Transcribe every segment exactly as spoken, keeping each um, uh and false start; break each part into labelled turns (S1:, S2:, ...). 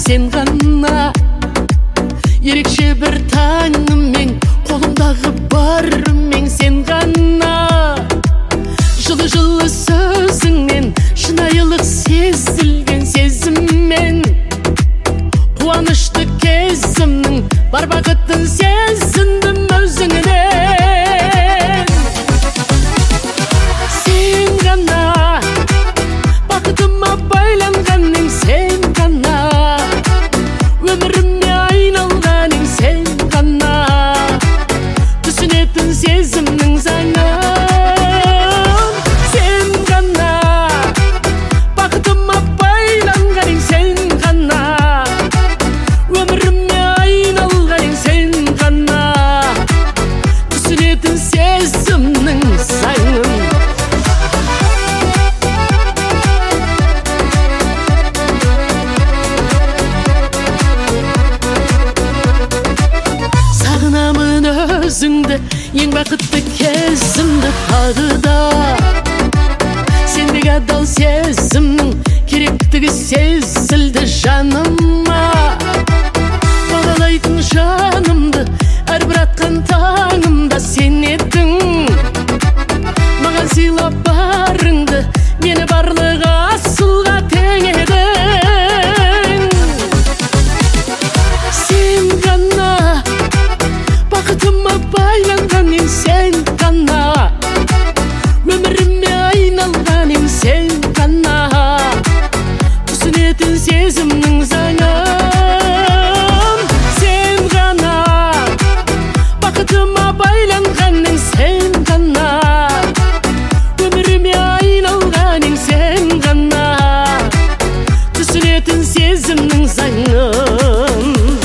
S1: сен ғана. Ерекше бір таңым мен, қолымдағы барым мен сен ғана. Жылы-жылы сөзіңнен шынайылық сезілген сезіммен, қуанышты кезімнің бар бақытын сезіндім өзіңнен. Сен ғана бақытыма байланғаның, сен ғана өміріме айналғаның, сен ғана түсінетін сезімнің заңы. Өзіңді ең бақытты кезімді тағы да, сендегі адал сезімнің керектігі сезілді жаныма. Бағалайтын жанымды әрбір атқан таңымда сен едің. Маған сыйлап барыңды, мені барлық асылға тең едің. Сен ғана бақытыма байланғаның, сен ғана өміріме айналғаның, сен ғана түсінетін сезімнің заңын. Сен ғана бақытыма байланғаның, сен ғана өміріме айналғаның, сен ғана түсінетін сезімнің заңын.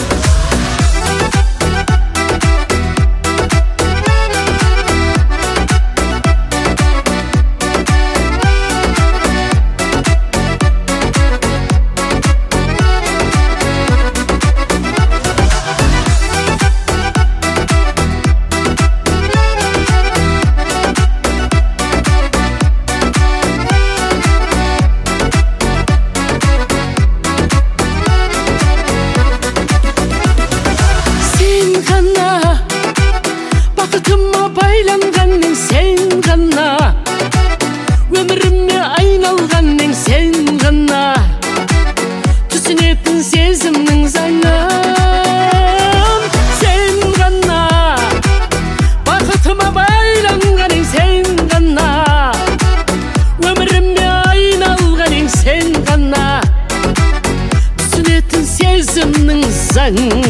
S1: Бақытыма байланғаның, сен ғана өміріме айналғаның, сен ғана түсінетін сезімнің заңын. Сен ғана бақытыма байланғаның, сен ғана өміріме айналғаның, сен ғана түсінетін сезімнің заңын.